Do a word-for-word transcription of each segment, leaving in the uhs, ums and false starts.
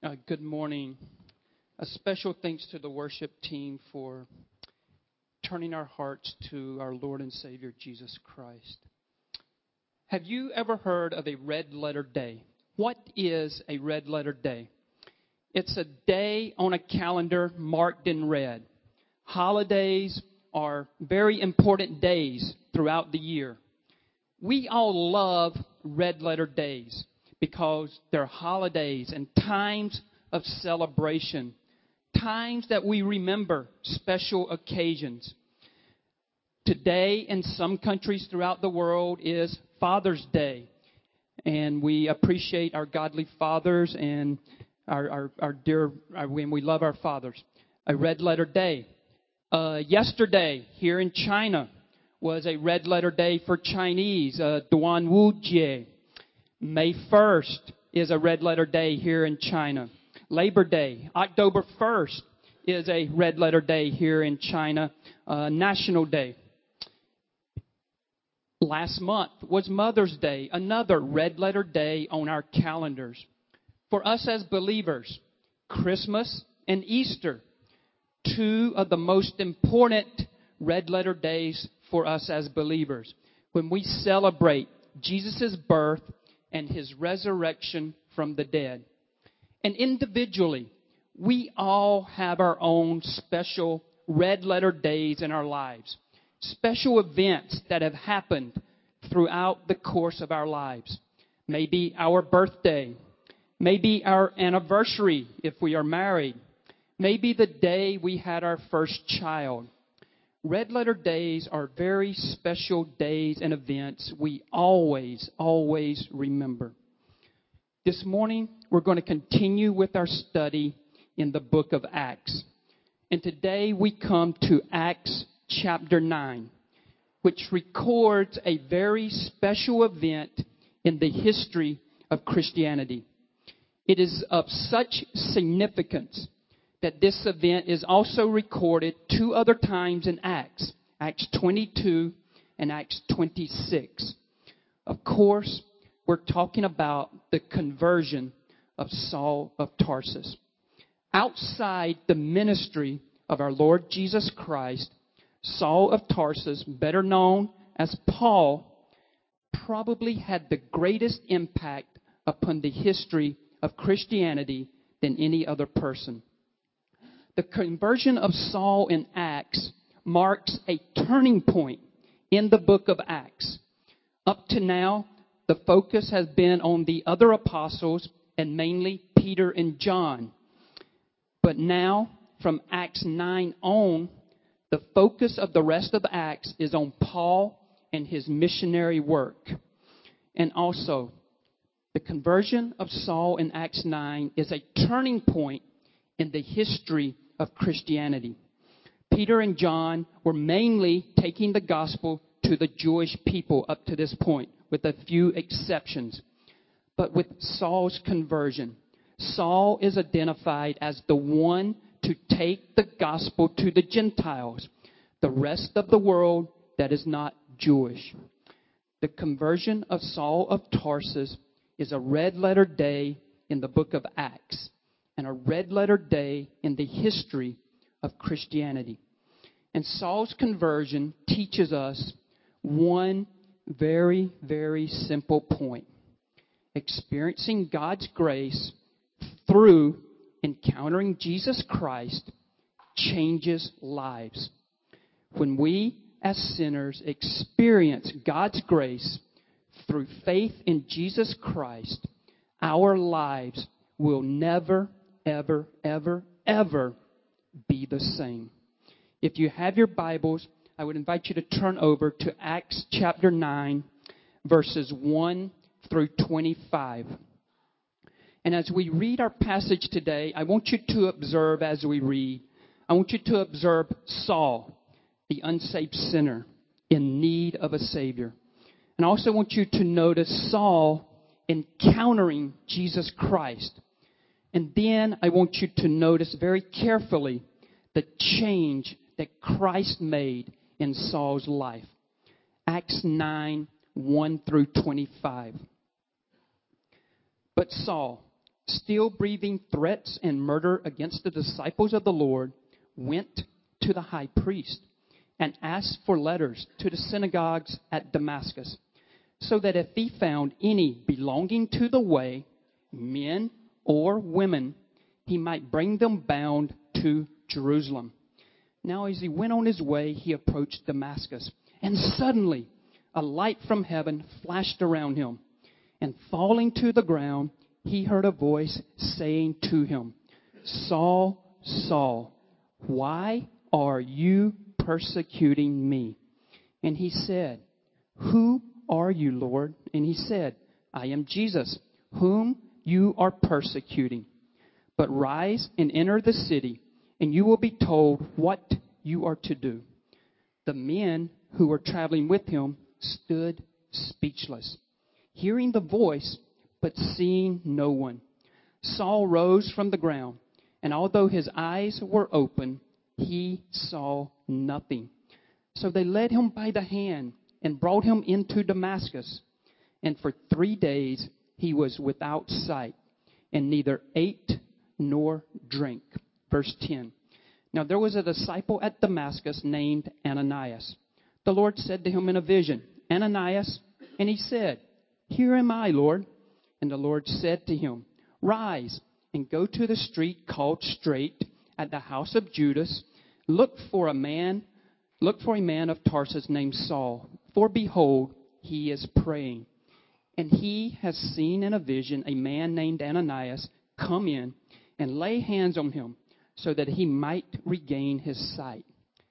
Uh, good morning. A special thanks to the worship team for turning our hearts to our Lord and Savior, Jesus Christ. Have you ever heard of a red letter day? What is a red letter day? It's a day on a calendar marked in red. Holidays are very important days throughout the year. We all love red letter days because they're holidays and times of celebration, times that we remember special occasions. Today, in some countries throughout the world, is Father's Day, and we appreciate our godly fathers and our, our, our dear, our, when we love our fathers. A red letter day. Uh, yesterday, here in China, was a red letter day for Chinese, uh, Duan Wu Jie. May first is a red letter day here in China. Labor Day, October first, is a red letter day here in China. Uh, National Day. Last month was Mother's Day, another red letter day on our calendars. For us as believers, Christmas and Easter, two of the most important red letter days for us as believers, when we celebrate Jesus' birth and His resurrection from the dead. And individually, we all have our own special red letter days in our lives. Special events that have happened throughout the course of our lives. Maybe our birthday. Maybe our anniversary if we are married. Maybe the day we had our first child. Red letter days are very special days and events we always, always remember. This morning, we're going to continue with our study in the book of Acts. And today we come to Acts chapter nine, which records a very special event in the history of Christianity. It is of such significance that this event is also recorded two other times in Acts, Acts twenty-two and Acts twenty-six. Of course, we're talking about the conversion of Saul of Tarsus. Outside the ministry of our Lord Jesus Christ, Saul of Tarsus, better known as Paul, probably had the greatest impact upon the history of Christianity than any other person. The conversion of Saul in Acts marks a turning point in the book of Acts. Up to now, the focus has been on the other apostles and mainly Peter and John. But now, from Acts nine on, the focus of the rest of Acts is on Paul and his missionary work. And also, the conversion of Saul in Acts nine is a turning point in the history of Christianity. Peter and John were mainly taking the gospel to the Jewish people up to this point, with a few exceptions. But with Saul's conversion, Saul is identified as the one to take the gospel to the Gentiles, the rest of the world that is not Jewish. The conversion of Saul of Tarsus is a red letter day in the book of Acts, and a red letter day in the history of Christianity. And Saul's conversion teaches us one very, very simple point. Experiencing God's grace through encountering Jesus Christ changes lives. When we as sinners experience God's grace through faith in Jesus Christ, our lives will never, ever, ever, ever be the same. If you have your Bibles, I would invite you to turn over to Acts chapter nine, verses one through twenty-five. And as we read our passage today, I want you to observe as we read, I want you to observe Saul, the unsaved sinner, in need of a Savior. And I also want you to notice Saul encountering Jesus Christ. And then I want you to notice very carefully the change that Christ made in Saul's life. Acts nine, one through twenty-five. But Saul, still breathing threats and murder against the disciples of the Lord, went to the high priest and asked for letters to the synagogues at Damascus, so that if he found any belonging to the way, men or women, he might bring them bound to Jerusalem. Now as he went on his way, he approached Damascus, and suddenly a light from heaven flashed around him. And falling to the ground, he heard a voice saying to him, Saul, Saul, why are you persecuting me? And he said, Who are you, Lord? And he said, I am Jesus, whom you are persecuting. But rise and enter the city, and you will be told what you are to do. The men who were traveling with him stood speechless, hearing the voice, but seeing no one. Saul rose from the ground, and although his eyes were open, he saw nothing. So they led him by the hand and brought him into Damascus. And for three days he was without sight, and neither ate nor drank. Verse ten. Now there was a disciple at Damascus named Ananias. The Lord said to him in a vision, Ananias, and he said, Here am I, Lord. And the Lord said to him, Rise and go to the street called Straight at the house of Judas. Look for a man, look for a man of Tarsus named Saul. For behold, he is praying. And he has seen in a vision a man named Ananias come in and lay hands on him so that he might regain his sight.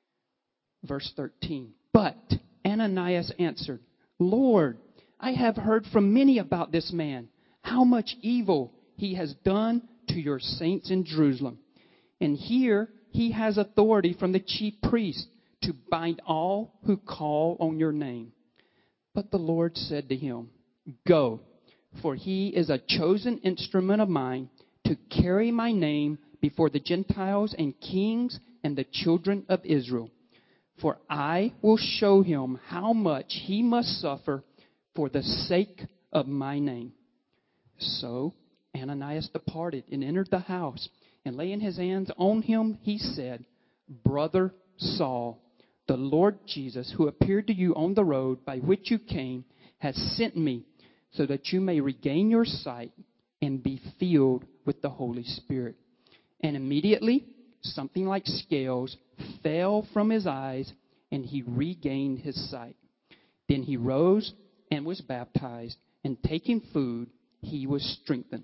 Verse thirteen. But Ananias answered, Lord, I have heard from many about this man, how much evil he has done to your saints in Jerusalem. And here he has authority from the chief priest to bind all who call on your name. But the Lord said to him, Go, for he is a chosen instrument of mine to carry my name before the Gentiles and kings and the children of Israel. For I will show him how much he must suffer for the sake of my name. So Ananias departed and entered the house, and laying his hands on him, he said, Brother Saul, the Lord Jesus, who appeared to you on the road by which you came, has sent me so that you may regain your sight and be filled with the Holy Spirit. And immediately something like scales fell from his eyes, and he regained his sight. Then he rose and was baptized, and taking food, he was strengthened.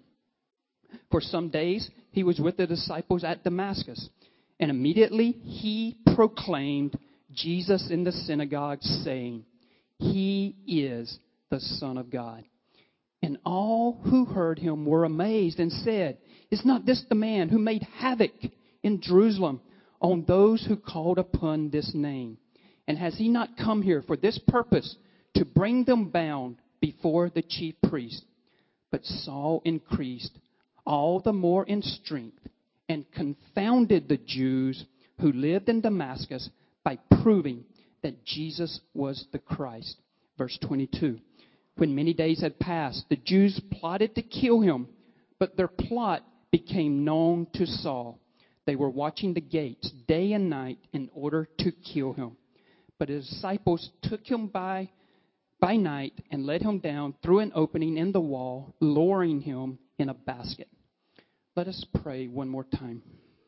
For some days he was with the disciples at Damascus, and immediately he proclaimed Jesus in the synagogue, saying, He is the Son of God. And all who heard him were amazed and said, Is not this the man who made havoc in Jerusalem on those who called upon this name? And has he not come here for this purpose, to bring them bound before the chief priest? But Saul increased all the more in strength and confounded the Jews who lived in Damascus by proving that Jesus was the Christ. Verse twenty-two. When many days had passed, the Jews plotted to kill him, but their plot became known to Saul. They were watching the gates day and night in order to kill him. But his disciples took him by, by night and let him down through an opening in the wall, lowering him in a basket. Let us pray one more time.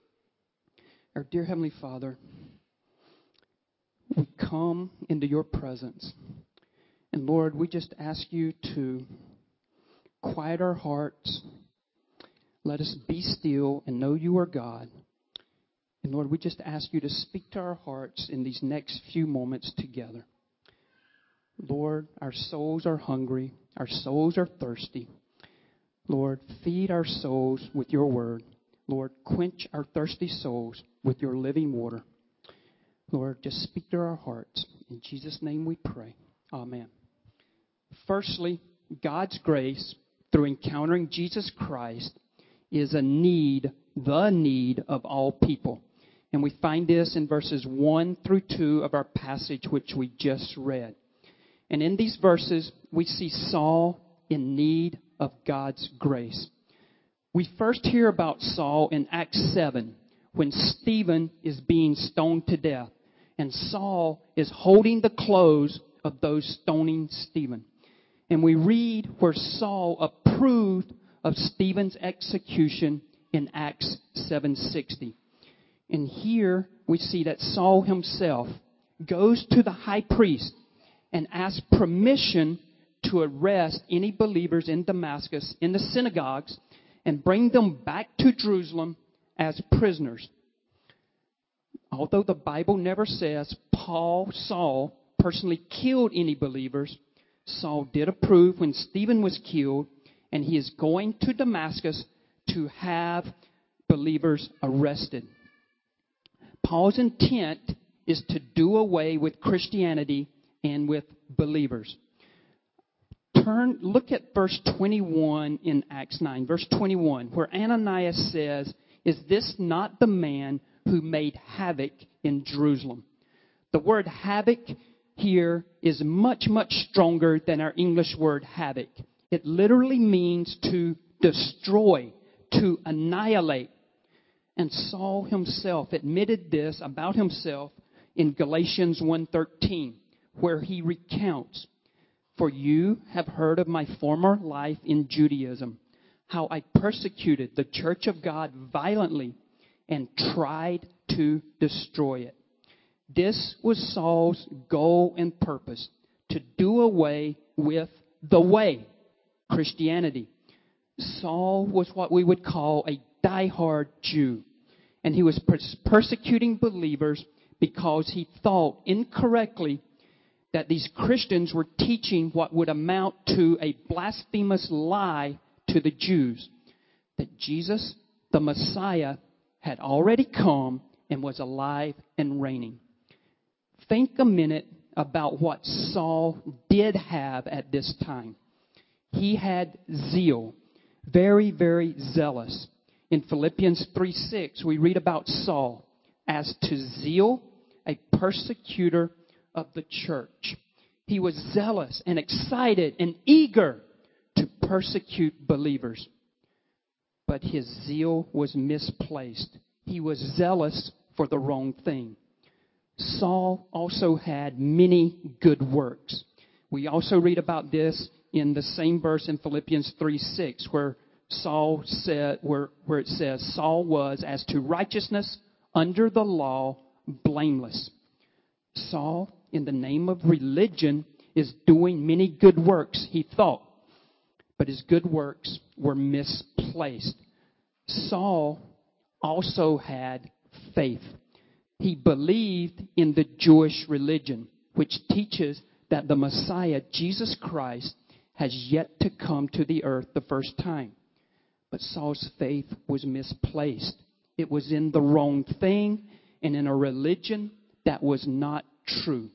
Our dear Heavenly Father, we come into your presence. And Lord, we just ask you to quiet our hearts. Let us be still and know you are God. And Lord, we just ask you to speak to our hearts in these next few moments together. Lord, our souls are hungry. Our souls are thirsty. Lord, feed our souls with your word. Lord, quench our thirsty souls with your living water. Lord, just speak to our hearts. In Jesus' name we pray. Amen. Firstly, God's grace through encountering Jesus Christ is a need, the need of all people. And we find this in verses one through two of our passage, which we just read. And in these verses, we see Saul in need of God's grace. We first hear about Saul in Acts seven, when Stephen is being stoned to death, and Saul is holding the clothes of those stoning Stephen. And we read where Saul approved of Stephen's execution in Acts seven sixty. And here we see that Saul himself goes to the high priest and asks permission to arrest any believers in Damascus, in the synagogues, and bring them back to Jerusalem as prisoners. Although the Bible never says Paul, Saul, personally killed any believers, Saul did approve when Stephen was killed, and he is going to Damascus to have believers arrested. Paul's intent is to do away with Christianity and with believers. Turn, look at verse twenty-one in Acts nine, verse twenty-one, where Ananias says, "Is this not the man who made havoc in Jerusalem?" The word havoc here is much, much stronger than our English word havoc. It literally means to destroy, to annihilate. And Saul himself admitted this about himself in Galatians one thirteen, where he recounts, "For you have heard of my former life in Judaism, how I persecuted the church of God violently and tried to destroy it." This was Saul's goal and purpose, to do away with the way, Christianity. Saul was what we would call a diehard Jew, and he was persecuting believers because he thought incorrectly that these Christians were teaching what would amount to a blasphemous lie to the Jews, that Jesus, the Messiah, had already come and was alive and reigning. Think a minute about what Saul did have at this time. He had zeal, very, very zealous. In Philippians three six, we read about Saul as to zeal, a persecutor of the church. He was zealous and excited and eager to persecute believers. But his zeal was misplaced. He was zealous for the wrong thing. Saul also had many good works. We also read about this in the same verse in Philippians three six, where Saul said, where, where it says, Saul was, as to righteousness under the law, blameless. Saul, in the name of religion, is doing many good works, he thought. But his good works were misplaced. Saul also had faith. He believed in the Jewish religion, which teaches that the Messiah, Jesus Christ, has yet to come to the earth the first time. But Saul's faith was misplaced. It was in the wrong thing and in a religion that was not true.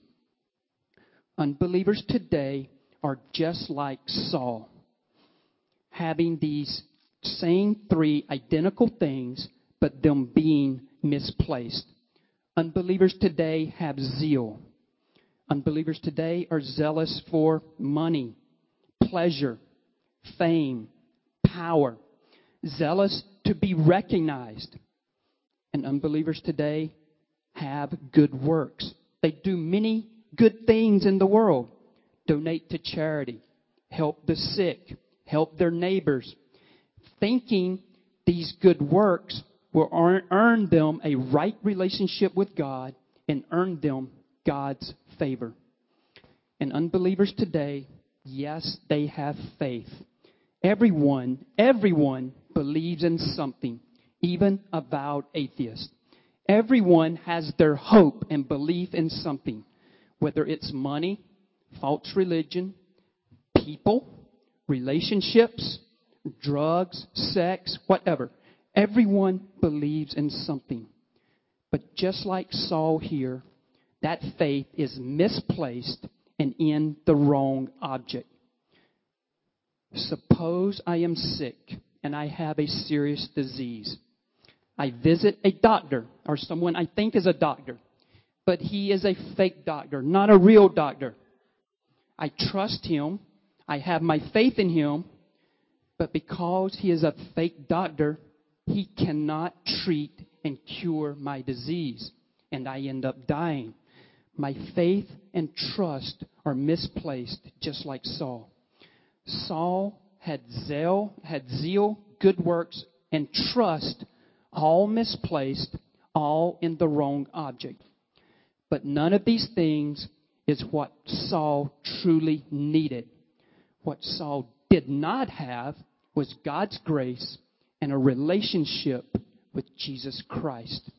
Unbelievers today are just like Saul, having these same three identical things, but them being misplaced. Unbelievers today have zeal. Unbelievers today are zealous for money, pleasure, fame, power, zealous to be recognized. And unbelievers today have good works. They do many good things in the world. Donate to charity, help the sick, help their neighbors, thinking these good works will earn them a right relationship with God and earn them God's favor. And unbelievers today, yes, they have faith. Everyone, everyone believes in something, even avowed atheists. Everyone has their hope and belief in something, whether it's money, false religion, people, relationships, drugs, sex, whatever. Everyone believes in something. But just like Saul here, that faith is misplaced and in the wrong object. Suppose I am sick and I have a serious disease. I visit a doctor or someone I think is a doctor, but he is a fake doctor, not a real doctor. I trust him. I have my faith in him. But because he is a fake doctor, he cannot treat and cure my disease, and I end up dying. My faith and trust are misplaced, just like Saul. Saul had zeal, had zeal, good works, and trust, all misplaced, all in the wrong object. But none of these things is what Saul truly needed. What Saul did not have was God's grace and a relationship with Jesus Christ.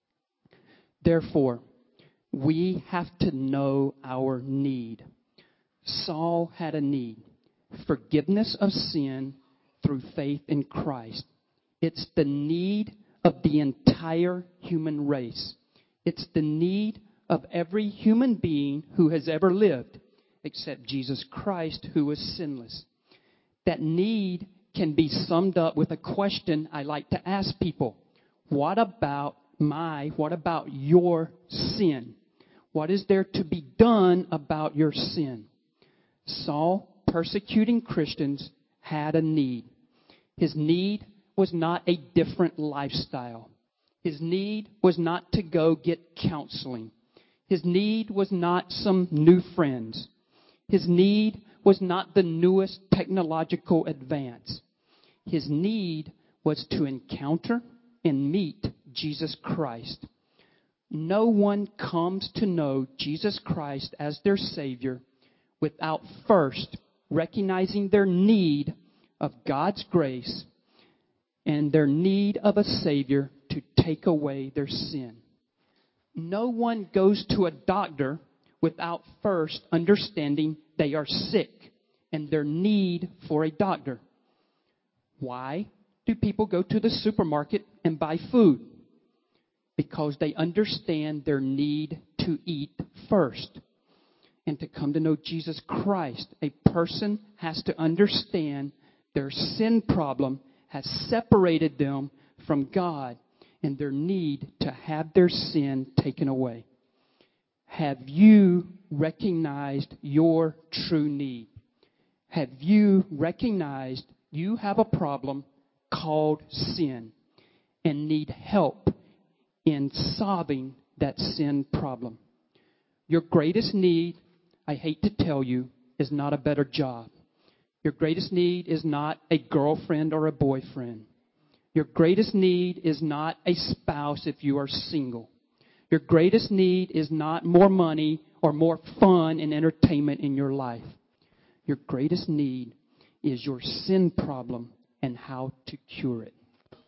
Therefore, we have to know our need. Saul had a need. Forgiveness of sin through faith in Christ. It's the need of the entire human race. It's the need of every human being who has ever lived, except Jesus Christ, who was sinless. That need can be summed up with a question I like to ask people. What about my, what about your sin? What is there to be done about your sin? Saul, persecuting Christians, had a need. His need was not a different lifestyle. His need was not to go get counseling. His need was not some new friends. His need was not the newest technological advance. His need was to encounter and meet Jesus Christ. No one comes to know Jesus Christ as their Savior without first recognizing their need of God's grace and their need of a Savior to take away their sin. No one goes to a doctor without first understanding they are sick and their need for a doctor. Why do people go to the supermarket and buy food? Because they understand their need to eat first. And to come to know Jesus Christ, a person has to understand their sin problem has separated them from God and their need to have their sin taken away. Have you recognized your true need? Have you recognized you have a problem called sin and need help in solving that sin problem? Your greatest need, I hate to tell you, is not a better job. Your greatest need is not a girlfriend or a boyfriend. Your greatest need is not a spouse if you are single. Your greatest need is not more money or more fun and entertainment in your life. Your greatest need is your sin problem and how to cure it.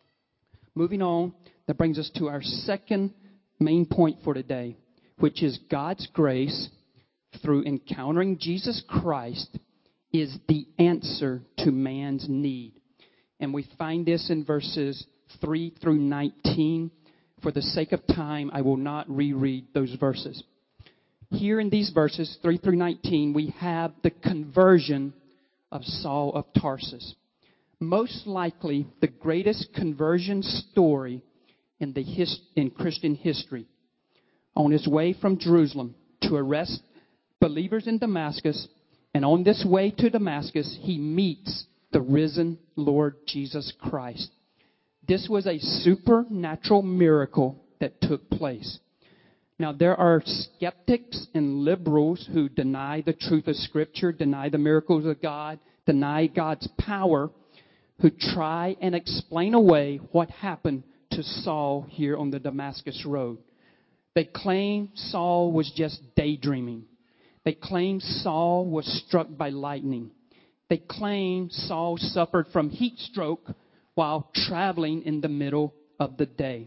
Moving on, that brings us to our second main point for today, which is God's grace through encountering Jesus Christ is the answer to man's need. And we find this in verses three through nineteen. For the sake of time, I will not reread those verses. Here in these verses, three through nineteen, we have the conversion of Saul of Tarsus. Most likely the greatest conversion story in the his, in Christian history. On his way from Jerusalem to arrest believers in Damascus, and on this way to Damascus, he meets the risen Lord Jesus Christ. This was a supernatural miracle that took place. Now, there are skeptics and liberals who deny the truth of Scripture, deny the miracles of God, deny God's power, who try and explain away what happened to Saul here on the Damascus Road. They claim Saul was just daydreaming. They claim Saul was struck by lightning. They claim Saul suffered from heat stroke while traveling in the middle of the day.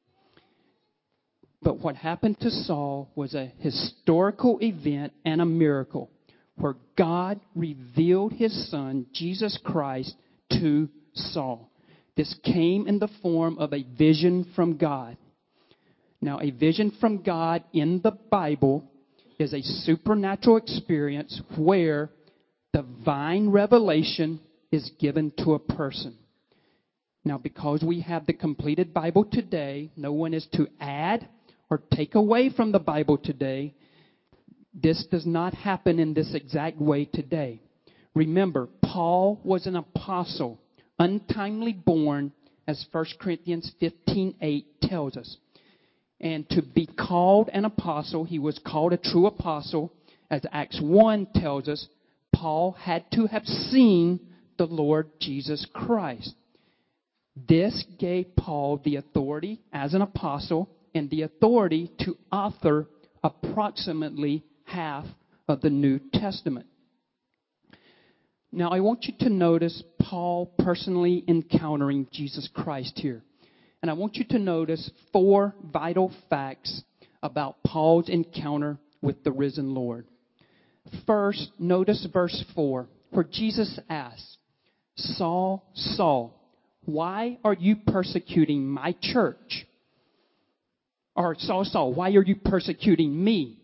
But what happened to Saul was a historical event and a miracle where God revealed His Son, Jesus Christ, to Saul. This came in the form of a vision from God. Now, a vision from God in the Bible is a supernatural experience where divine revelation is given to a person. Now, because we have the completed Bible today, no one is to add or take away from the Bible today. This does not happen in this exact way today. Remember, Paul was an apostle, untimely born, as First Corinthians fifteen eight tells us. And to be called an apostle, he was called a true apostle, as Acts one tells us, Paul had to have seen the Lord Jesus Christ. This gave Paul the authority as an apostle and the authority to author approximately half of the New Testament. Now, I want you to notice Paul personally encountering Jesus Christ here. And I want you to notice four vital facts about Paul's encounter with the risen Lord. First, notice verse four, where Jesus asks, Saul, Saul, why are you persecuting my church? Or, Saul, Saul, why are you persecuting me?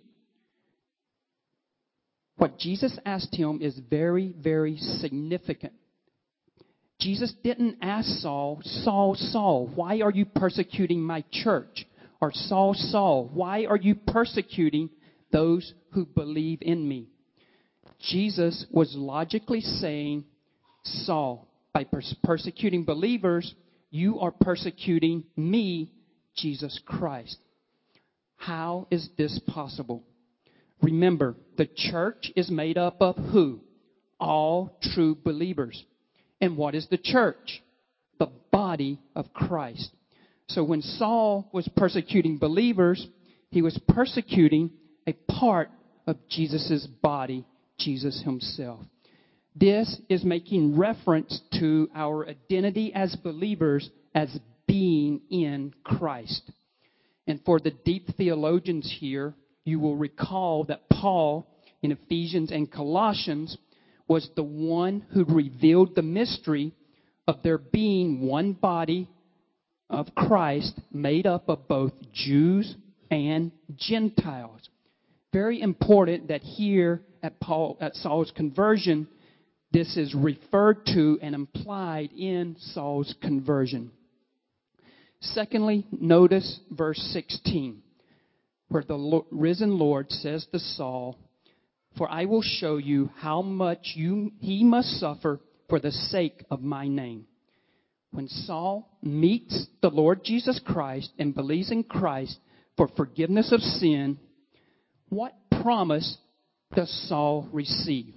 What Jesus asked him is very, very significant. Jesus didn't ask Saul, Saul, Saul, why are you persecuting my church? Or, Saul, Saul, why are you persecuting those who believe in me? Jesus was logically saying, Saul, by pers- persecuting believers, you are persecuting me, Jesus Christ. How is this possible? Remember, the church is made up of who? All true believers. And what is the church? The body of Christ. So when Saul was persecuting believers, he was persecuting a part of Jesus' body, Jesus himself. This is making reference to our identity as believers as being in Christ. And for the deep theologians here, you will recall that Paul in Ephesians and Colossians was the one who revealed the mystery of there being one body of Christ made up of both Jews and Gentiles. Very important that here at Paul at Saul's conversion, this is referred to and implied in Saul's conversion. Secondly, notice verse sixteen, where the risen Lord says to Saul, For I will show you how much you he must suffer for the sake of my name. When Saul meets the Lord Jesus Christ and believes in Christ for forgiveness of sin, what promise does Saul receive?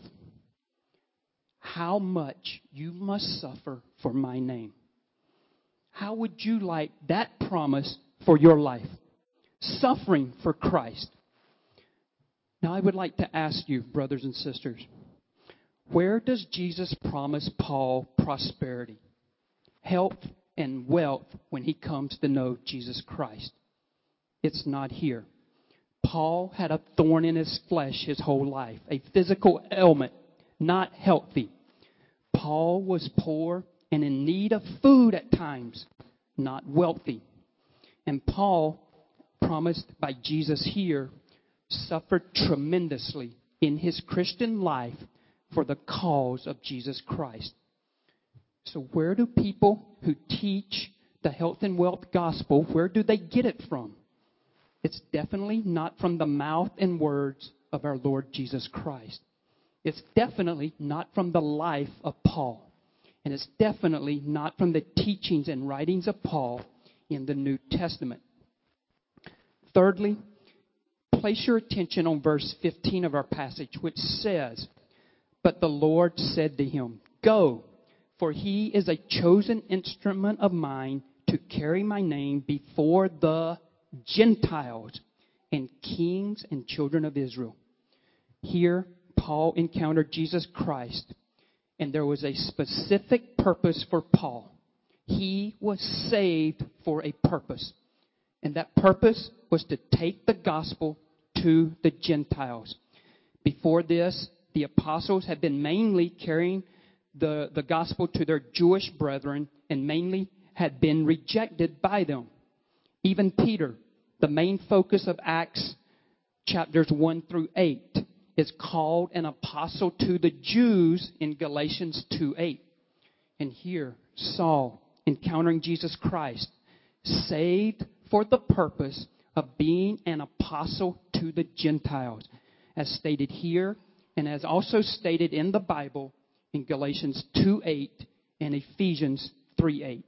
How much you must suffer for my name. How would you like that promise for your life? Suffering for Christ. Now I would like to ask you, brothers and sisters, where does Jesus promise Paul prosperity, health, and wealth when he comes to know Jesus Christ? It's not here. Paul had a thorn in his flesh his whole life, a physical ailment, not healthy. Paul was poor and in need of food at times, not wealthy. And Paul, promised by Jesus here, suffered tremendously in his Christian life for the cause of Jesus Christ. So where do people who teach the health and wealth gospel, where do they get it from? It's definitely not from the mouth and words of our Lord Jesus Christ. It's definitely not from the life of Paul. And it's definitely not from the teachings and writings of Paul in the New Testament. Thirdly, place your attention on verse fifteen of our passage, which says, But the Lord said to him, Go, for he is a chosen instrument of mine to carry my name before the Gentiles and kings and children of Israel. Here, Paul encountered Jesus Christ, and there was a specific purpose for Paul. He was saved for a purpose. And that purpose was to take the gospel to the Gentiles. Before this, the apostles had been mainly carrying the, the gospel to their Jewish brethren and mainly had been rejected by them. Even Peter, the main focus of Acts chapters one through eight, is called an apostle to the Jews in Galatians two eight. And here, Saul, encountering Jesus Christ, saved for the purpose of being an apostle to the Gentiles, as stated here and as also stated in the Bible in Galatians two eight and Ephesians three eight.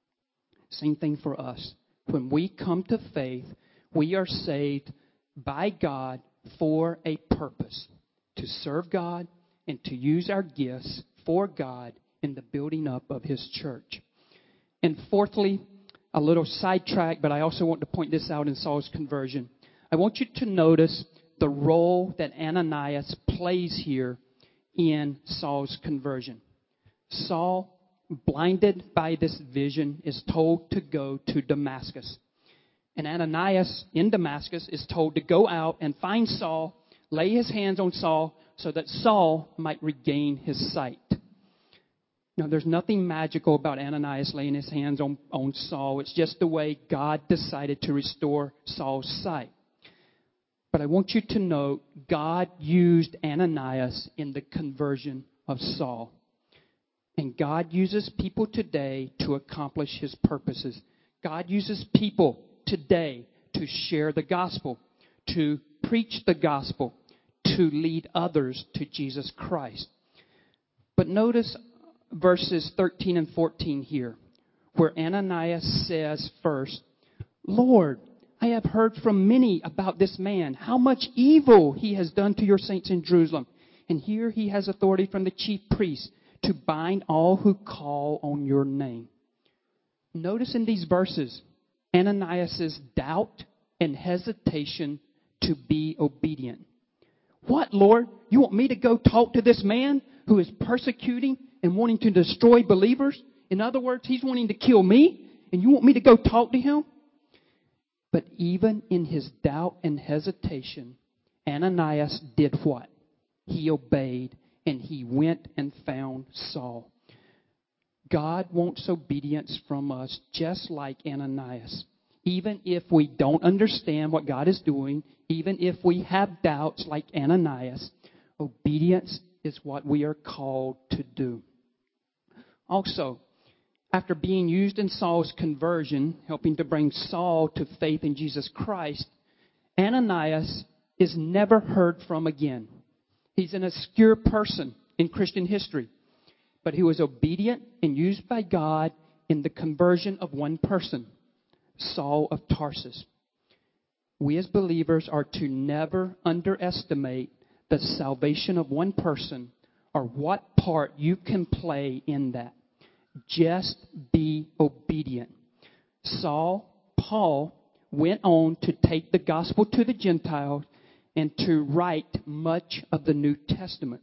Same thing for us. When we come to faith, we are saved by God for a purpose, to serve God and to use our gifts for God in the building up of His church. And fourthly, a little sidetrack, but I also want to point this out in Saul's conversion. I want you to notice the role that Ananias plays here in Saul's conversion. Saul, blinded by this vision, is told to go to Damascus. And Ananias in Damascus is told to go out and find Saul, lay his hands on Saul, so that Saul might regain his sight. Now, there's nothing magical about Ananias laying his hands on, on Saul. It's just the way God decided to restore Saul's sight. But I want you to note, God used Ananias in the conversion of Saul. And God uses people today to accomplish His purposes. God uses people today to share the gospel, to preach the gospel, to lead others to Jesus Christ. But notice verses thirteen and fourteen here, where Ananias says first, Lord, I have heard from many about this man, how much evil he has done to your saints in Jerusalem. And here he has authority from the chief priests to bind all who call on your name. Notice in these verses, Ananias' doubt and hesitation to be obedient. What, Lord? You want me to go talk to this man who is persecuting and wanting to destroy believers? In other words, he's wanting to kill me, and you want me to go talk to him? But even in his doubt and hesitation, Ananias did what? He obeyed, and he went and found Saul. God wants obedience from us just like Ananias. Even if we don't understand what God is doing, even if we have doubts like Ananias, obedience is what we are called to do. Also, after being used in Saul's conversion, helping to bring Saul to faith in Jesus Christ, Ananias is never heard from again. He's an obscure person in Christian history, but he was obedient and used by God in the conversion of one person, Saul of Tarsus. We as believers are to never underestimate the salvation of one person or what part you can play in that. Just be obedient. Saul, Paul, went on to take the gospel to the Gentiles and to write much of the New Testament.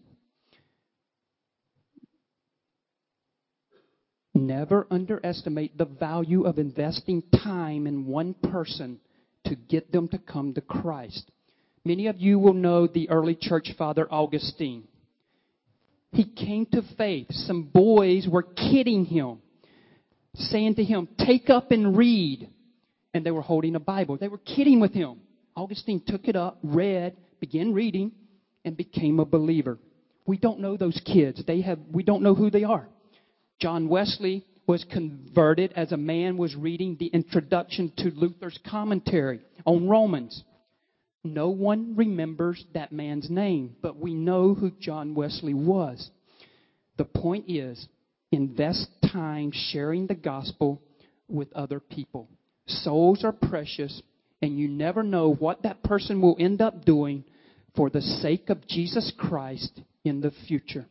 Never underestimate the value of investing time in one person to get them to come to Christ. Many of you will know the early church father Augustine. He came to faith. Some boys were kidding him, saying to him, take up and read. And they were holding a Bible. They were kidding with him. Augustine took it up, read, began reading, and became a believer. We don't know those kids. They have. We don't know who they are. John Wesley was converted as a man was reading the introduction to Luther's commentary on Romans. No one remembers that man's name, but we know who John Wesley was. The point is, invest time sharing the gospel with other people. Souls are precious, and you never know what that person will end up doing for the sake of Jesus Christ in the future.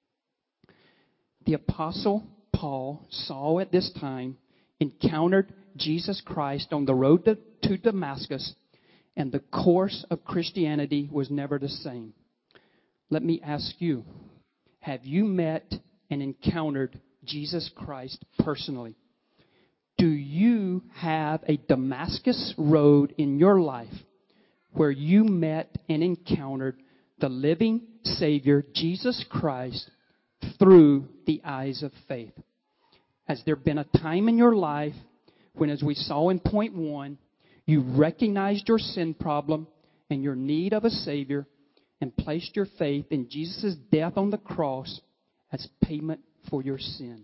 The Apostle Paul, Saul at this time, encountered Jesus Christ on the road to, to Damascus, and the course of Christianity was never the same. Let me ask you, have you met and encountered Jesus Christ personally? Do you have a Damascus road in your life where you met and encountered the living Savior, Jesus Christ, through the eyes of faith? Has there been a time in your life when, as we saw in point one, you recognized your sin problem and your need of a Savior and placed your faith in Jesus' death on the cross as payment for your sin?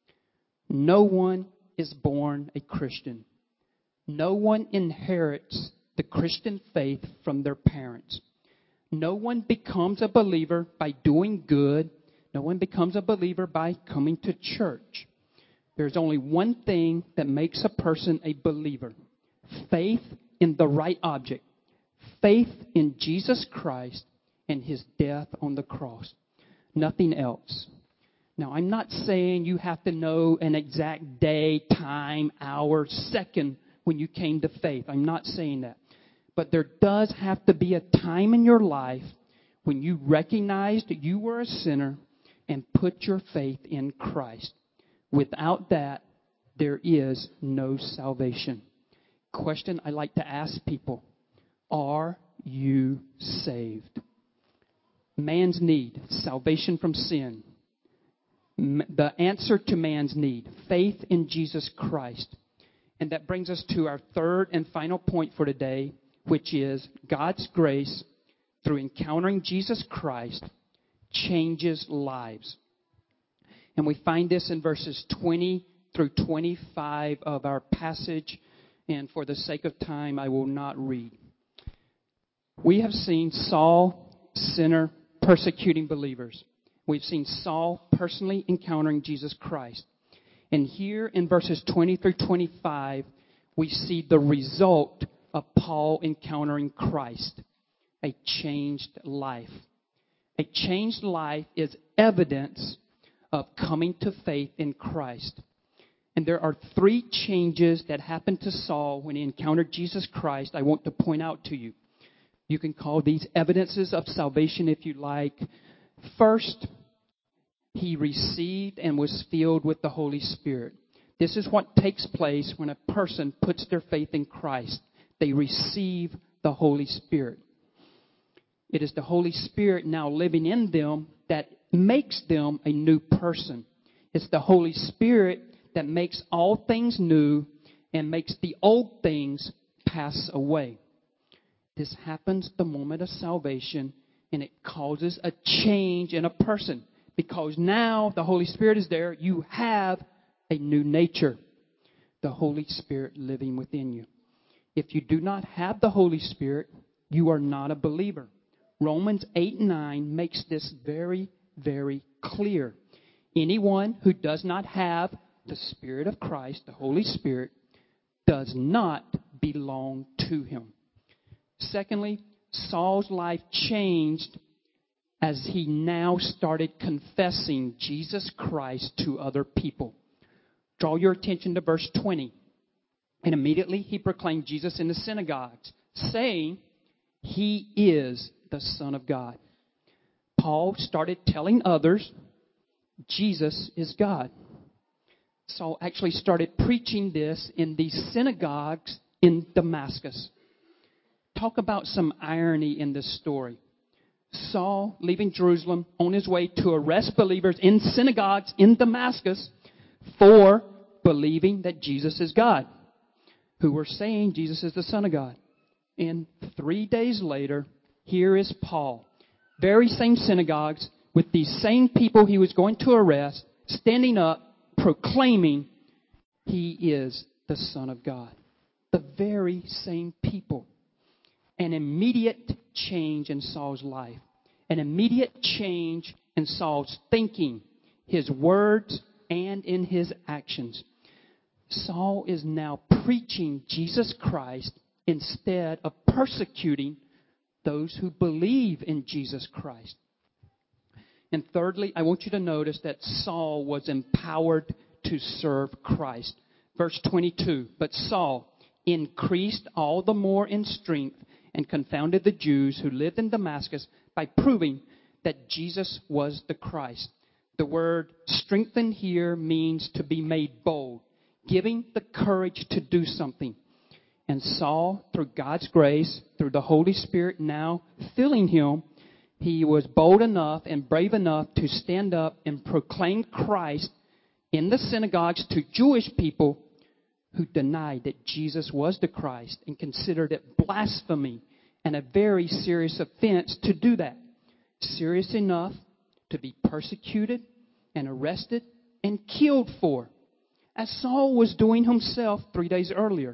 No one is born a Christian. No one inherits the Christian faith from their parents. No one becomes a believer by doing good, No one becomes a believer by coming to church. There's only one thing that makes a person a believer. Faith in the right object. Faith in Jesus Christ and His death on the cross. Nothing else. Now, I'm not saying you have to know an exact day, time, hour, second when you came to faith. I'm not saying that. But there does have to be a time in your life when you recognized that you were a sinner and put your faith in Christ. Without that, there is no salvation. Question I like to ask people: are you saved? Man's need, salvation from sin. The answer to man's need, faith in Jesus Christ. And that brings us to our third and final point for today, which is God's grace through encountering Jesus Christ changes lives. And we find this in verses twenty through twenty-five of our passage. And for the sake of time, I will not read. We have seen Saul, sinner, persecuting believers. We've seen Saul personally encountering Jesus Christ. And here in verses twenty through twenty-five, we see the result of Paul encountering Christ. A changed life. A changed life is evidence of coming to faith in Christ. And there are three changes that happened to Saul when he encountered Jesus Christ I want to point out to you. You can call these evidences of salvation if you like. First, he received and was filled with the Holy Spirit. This is what takes place when a person puts their faith in Christ. They receive the Holy Spirit. It is the Holy Spirit now living in them that makes them a new person. It's the Holy Spirit that makes all things new and makes the old things pass away. This happens the moment of salvation, and it causes a change in a person. Because now the Holy Spirit is there, you have a new nature. The Holy Spirit living within you. If you do not have the Holy Spirit, you are not a believer. Romans eight nine makes this very, very clear. Anyone who does not have the Spirit of Christ, the Holy Spirit, does not belong to Him. Secondly, Saul's life changed as he now started confessing Jesus Christ to other people. Draw your attention to verse twenty. And immediately he proclaimed Jesus in the synagogues, saying, He is the Son of God. Paul started telling others, Jesus is God. Saul actually started preaching this in these synagogues in Damascus. Talk about some irony in this story. Saul, leaving Jerusalem, on his way to arrest believers in synagogues in Damascus for believing that Jesus is God, who were saying Jesus is the Son of God. And three days later, here is Paul, very same synagogues, with these same people he was going to arrest, standing up, proclaiming He is the Son of God. The very same people. An immediate change in Saul's life. An immediate change in Saul's thinking, his words, and in his actions. Saul is now preaching Jesus Christ instead of persecuting those who believe in Jesus Christ. And thirdly, I want you to notice that Saul was empowered to serve Christ. Verse twenty-two, but Saul increased all the more in strength and confounded the Jews who lived in Damascus by proving that Jesus was the Christ. The word strengthen here means to be made bold, giving the courage to do something. And Saul, through God's grace, through the Holy Spirit now filling him, he was bold enough and brave enough to stand up and proclaim Christ in the synagogues to Jewish people who denied that Jesus was the Christ and considered it blasphemy and a very serious offense to do that. Serious enough to be persecuted and arrested and killed for, as Saul was doing himself three days earlier.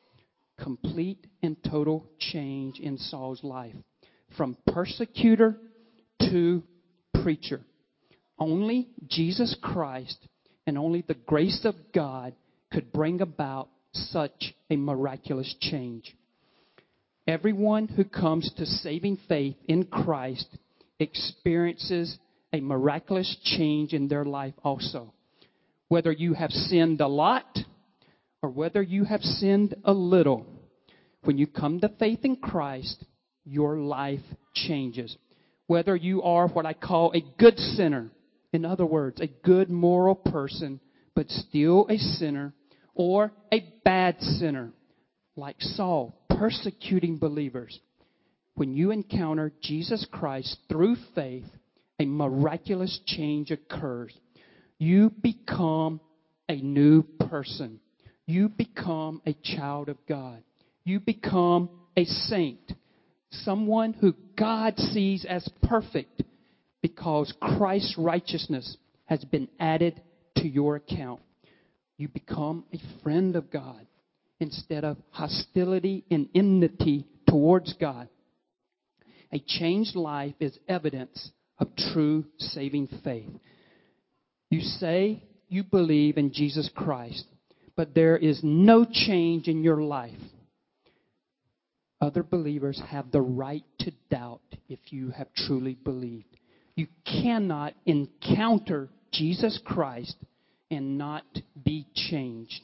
Complete and total change in Saul's life. From persecutor to preacher. Only Jesus Christ and only the grace of God could bring about such a miraculous change. Everyone who comes to saving faith in Christ experiences a miraculous change in their life also. Whether you have sinned a lot or whether you have sinned a little, when you come to faith in Christ, your life changes. Whether you are what I call a good sinner, in other words, a good moral person, but still a sinner, or a bad sinner, like Saul, persecuting believers. When you encounter Jesus Christ through faith, a miraculous change occurs. You become a new person. You become a child of God. You become a saint. Someone who God sees as perfect because Christ's righteousness has been added to your account. You become a friend of God instead of hostility and enmity towards God. A changed life is evidence of true saving faith. You say you believe in Jesus Christ, but there is no change in your life. Other believers have the right to doubt if you have truly believed. You cannot encounter Jesus Christ and not be changed.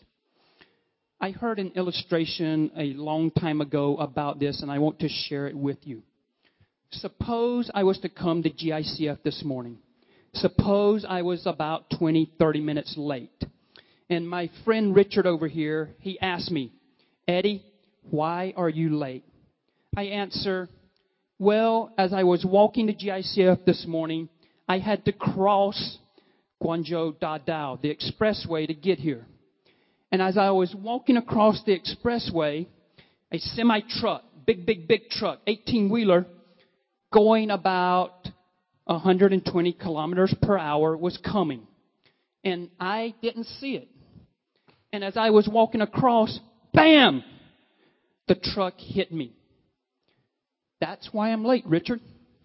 I heard an illustration a long time ago about this, and I want to share it with you. Suppose I was to come to G I C F this morning. Suppose I was about twenty, thirty minutes late. And my friend Richard over here, he asked me, Eddie, why are you late? I answer, well, as I was walking to G I C F this morning, I had to cross Guangzhou Dadao, the expressway, to get here. And as I was walking across the expressway, a semi-truck, big, big, big truck, eighteen-wheeler, going about one hundred twenty kilometers per hour was coming. And I didn't see it. And as I was walking across, bam! The truck hit me. That's why I'm late, Richard.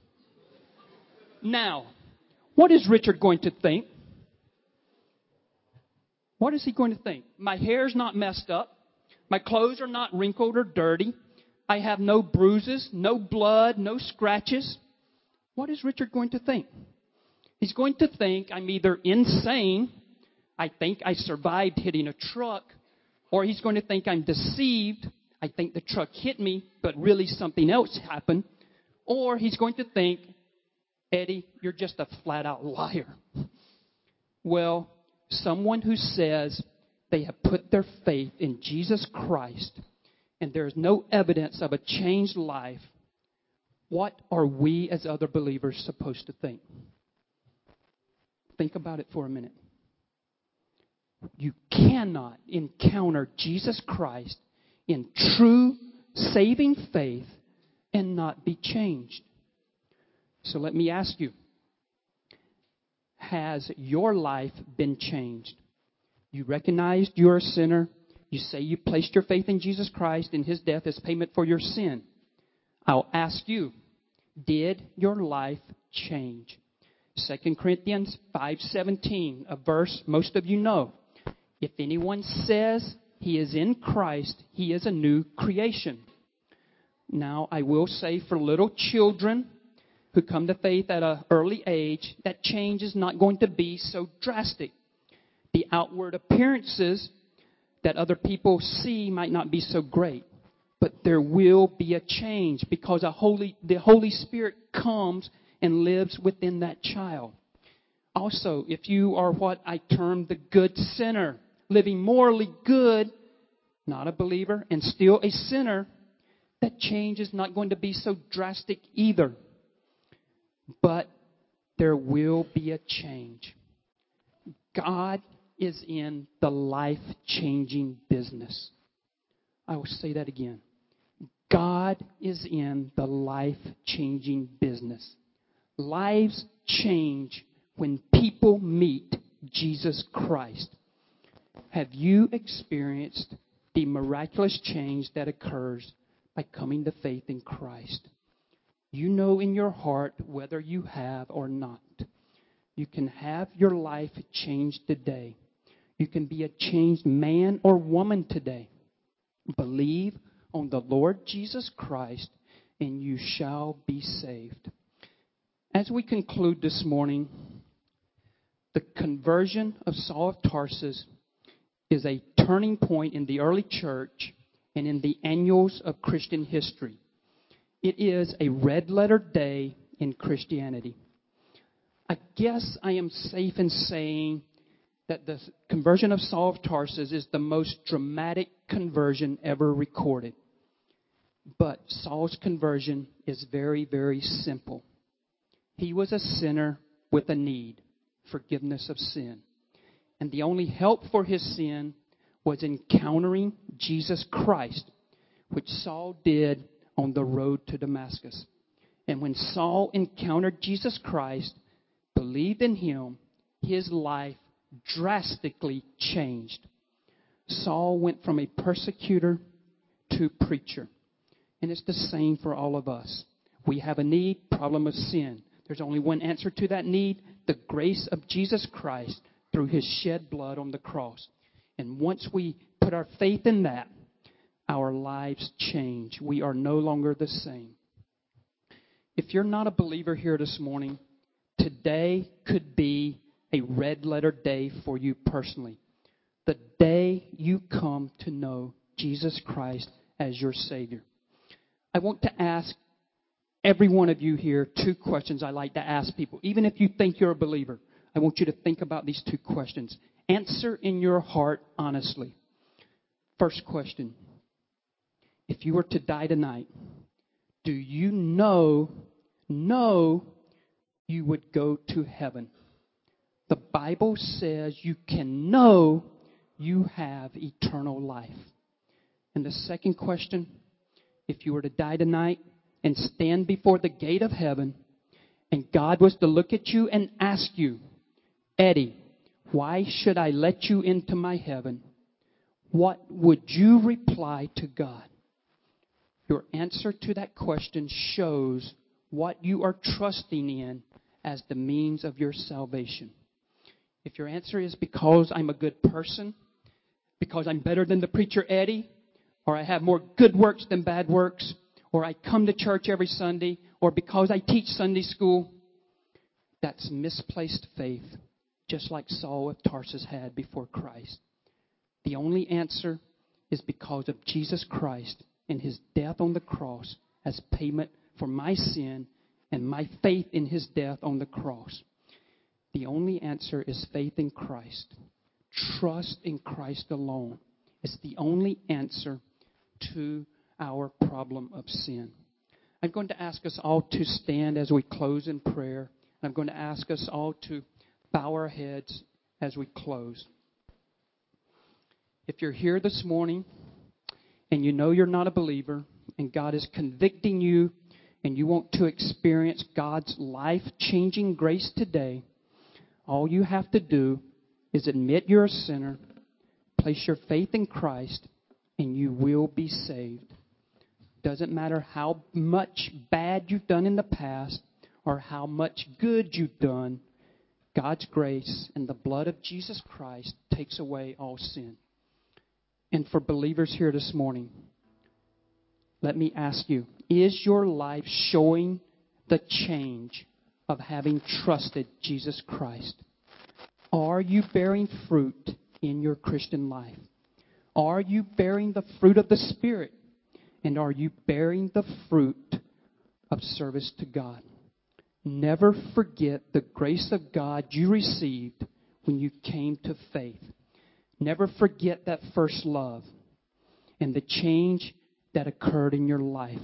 Now, what is Richard going to think? What is he going to think? My hair's not messed up. My clothes are not wrinkled or dirty. I have no bruises, no blood, no scratches. What is Richard going to think? He's going to think I'm either insane, I think I survived hitting a truck, or he's going to think I'm deceived, I think the truck hit me, but really something else happened, or he's going to think, Eddie, you're just a flat-out liar. Well, someone who says they have put their faith in Jesus Christ and there is no evidence of a changed life, what are we as other believers supposed to think? Think about it for a minute. You cannot encounter Jesus Christ in true saving faith and not be changed. So let me ask you, has your life been changed? You recognized you're a sinner. You say you placed your faith in Jesus Christ and His death as payment for your sin. I'll ask you, did your life change? Second Corinthians five seventeen, a verse most of you know. If anyone says he is in Christ, he is a new creation. Now, I will say for little children who come to faith at an early age, that change is not going to be so drastic. The outward appearances that other people see might not be so great, but there will be a change because a holy, the Holy Spirit comes and lives within that child. Also, if you are what I term the good sinner, living morally good, not a believer, and still a sinner, that change is not going to be so drastic either. But there will be a change. God is in the life-changing business. I will say that again. God is in the life-changing business. Lives change when people meet Jesus Christ. Have you experienced the miraculous change that occurs by coming to faith in Christ? You know in your heart whether you have or not. You can have your life changed today. You can be a changed man or woman today. Believe on the Lord Jesus Christ, and you shall be saved. As we conclude this morning, the conversion of Saul of Tarsus is a turning point in the early church and in the annals of Christian history. It is a red-letter day in Christianity. I guess I am safe in saying that the conversion of Saul of Tarsus is the most dramatic conversion ever recorded. But Saul's conversion is very, very simple. He was a sinner with a need, forgiveness of sin. And the only help for his sin was encountering Jesus Christ, which Saul did on the road to Damascus. And when Saul encountered Jesus Christ, believed in him, his life drastically changed. Saul went from a persecutor to preacher. And it's the same for all of us. We have a need, problem of sin. There's only one answer to that need, the grace of Jesus Christ through his shed blood on the cross. And once we put our faith in that, our lives change. We are no longer the same. If you're not a believer here this morning, today could be a red-letter day for you personally. The day you come to know Jesus Christ as your Savior. I want to ask every one of you here two questions I like to ask people. Even if you think you're a believer, I want you to think about these two questions. Answer in your heart honestly. First question. If you were to die tonight, do you know, know you would go to heaven? The Bible says you can know you have eternal life. And the second question, if you were to die tonight and stand before the gate of heaven, and God was to look at you and ask you, Eddie, why should I let you into my heaven? What would you reply to God? Your answer to that question shows what you are trusting in as the means of your salvation. If your answer is because I'm a good person, because I'm better than the preacher Eddie, or I have more good works than bad works, or I come to church every Sunday, or because I teach Sunday school, that's misplaced faith, just like Saul of Tarsus had before Christ. The only answer is because of Jesus Christ and his death on the cross as payment for my sin and my faith in his death on the cross. The only answer is faith in Christ. Trust in Christ alone. It's the only answer to our problem of sin. I'm going to ask us all to stand as we close in prayer. I'm going to ask us all to bow our heads as we close. If you're here this morning and you know you're not a believer and God is convicting you and you want to experience God's life-changing grace today, all you have to do is admit you're a sinner, place your faith in Christ, and you will be saved. Doesn't matter how much bad you've done in the past or how much good you've done, God's grace and the blood of Jesus Christ takes away all sin. And for believers here this morning, let me ask you, is your life showing the change of having trusted Jesus Christ? Are you bearing fruit in your Christian life? Are you bearing the fruit of the Spirit? And are you bearing the fruit of service to God? Never forget the grace of God you received when you came to faith. Never forget that first love and the change that occurred in your life.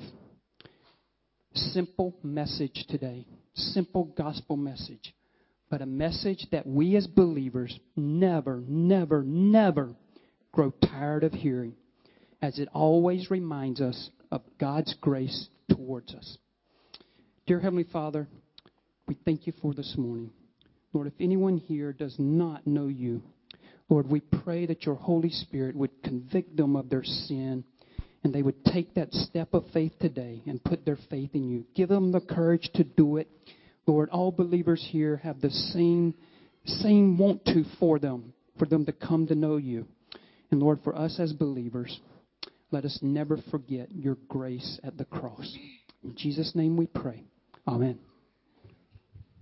Simple message today. Simple gospel message. But a message that we as believers never, never, never grow tired of hearing, as it always reminds us of God's grace towards us. Dear Heavenly Father, we thank you for this morning. Lord, if anyone here does not know you, Lord, we pray that your Holy Spirit would convict them of their sin and they would take that step of faith today and put their faith in you. Give them the courage to do it. Lord, all believers here have the same, same want to for them, for them to come to know you. And Lord, for us as believers, let us never forget your grace at the cross. In Jesus' name we pray. Amen.